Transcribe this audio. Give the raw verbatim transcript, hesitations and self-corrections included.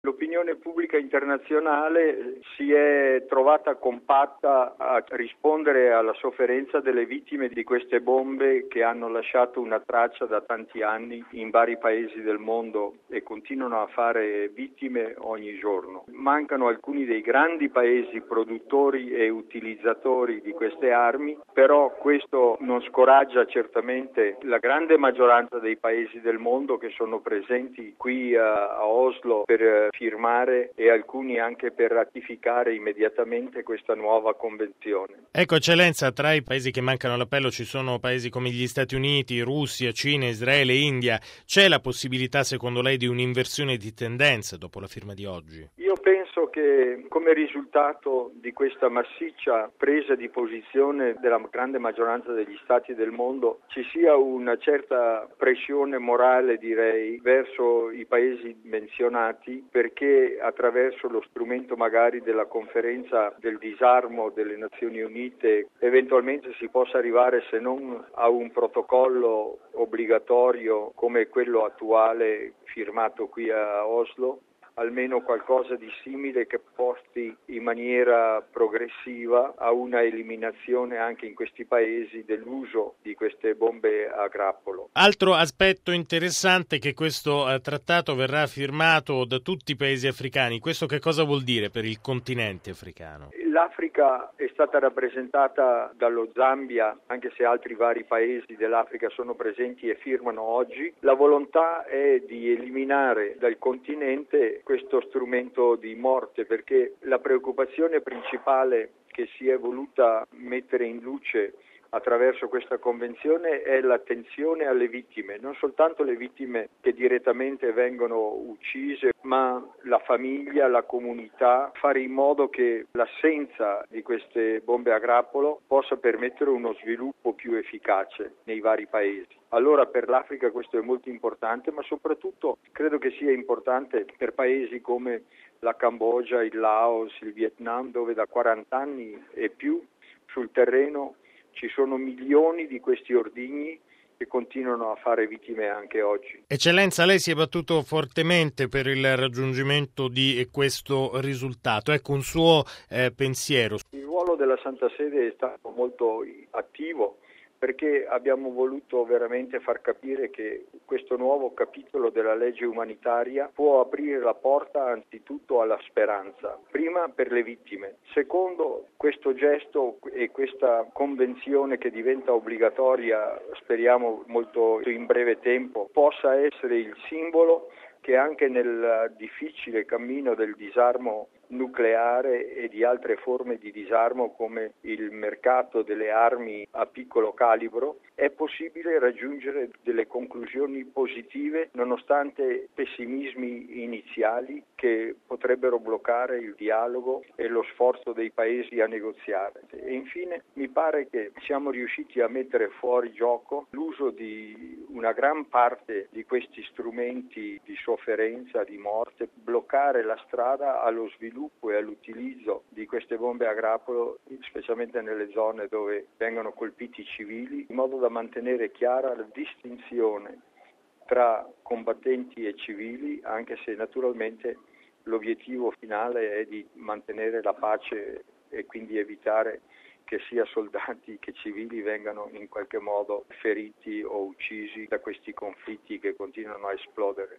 L'opinione pubblica internazionale si è trovata compatta a rispondere alla sofferenza delle vittime di queste bombe che hanno lasciato una traccia da tanti anni in vari paesi del mondo e continuano a fare vittime ogni giorno. Mancano alcuni dei grandi paesi produttori e utilizzatori di queste armi, però questo non scoraggia certamente la grande maggioranza dei paesi del mondo che sono presenti qui a, a Oslo per firmare e alcuni anche per ratificare immediatamente questa nuova convenzione. Ecco, Eccellenza, tra i paesi che mancano all'appello ci sono paesi come gli Stati Uniti, Russia, Cina, Israele, India. C'è la possibilità, secondo lei, di un'inversione di tendenza dopo la firma di oggi? Io penso che come risultato di questa massiccia presa di posizione della grande maggioranza degli stati del mondo ci sia una certa pressione morale, direi, verso i paesi menzionati, perché attraverso lo strumento magari della conferenza del disarmo delle Nazioni Unite eventualmente si possa arrivare, se non a un protocollo obbligatorio come quello attuale firmato qui a Oslo, almeno qualcosa di simile che porti in maniera progressiva a una eliminazione anche in questi paesi dell'uso di queste bombe a grappolo. Altro aspetto interessante è che questo eh, trattato verrà firmato da tutti i paesi africani. Questo che cosa vuol dire per il continente africano? L'Africa è stata rappresentata dallo Zambia, anche se altri vari paesi dell'Africa sono presenti e firmano oggi. La volontà è di eliminare dal continente questo strumento di morte, perché la preoccupazione principale che si è voluta mettere in luce attraverso questa convenzione è l'attenzione alle vittime, non soltanto le vittime che direttamente vengono uccise, ma la famiglia, la comunità, fare in modo che l'assenza di queste bombe a grappolo possa permettere uno sviluppo più efficace nei vari paesi. Allora per l'Africa questo è molto importante, ma soprattutto credo che sia importante per paesi come la Cambogia, il Laos, il Vietnam, dove da quaranta anni e più sul terreno ci sono milioni di questi ordigni che continuano a fare vittime anche oggi. Eccellenza, lei si è battuto fortemente per il raggiungimento di questo risultato. Ecco un suo eh, pensiero. Il ruolo della Santa Sede è stato molto attivo, perché abbiamo voluto veramente far capire che questo nuovo capitolo della legge umanitaria può aprire la porta anzitutto alla speranza, prima per le vittime, secondo questo gesto e questa convenzione che diventa obbligatoria, speriamo molto in breve tempo, possa essere il simbolo che anche nel difficile cammino del disarmo nucleare e di altre forme di disarmo come il mercato delle armi a piccolo calibro è possibile raggiungere delle conclusioni positive nonostante pessimismi iniziali che potrebbero bloccare il dialogo e lo sforzo dei paesi a negoziare. E infine mi pare che siamo riusciti a mettere fuori gioco l'uso di una gran parte di questi strumenti di sofferenza, di morte, bloccare la strada allo sviluppo e all'utilizzo di queste bombe a grappolo, specialmente nelle zone dove vengono colpiti i civili, in modo da mantenere chiara la distinzione tra combattenti e civili, anche se naturalmente l'obiettivo finale è di mantenere la pace e quindi evitare che sia soldati che civili vengano in qualche modo feriti o uccisi da questi conflitti che continuano a esplodere.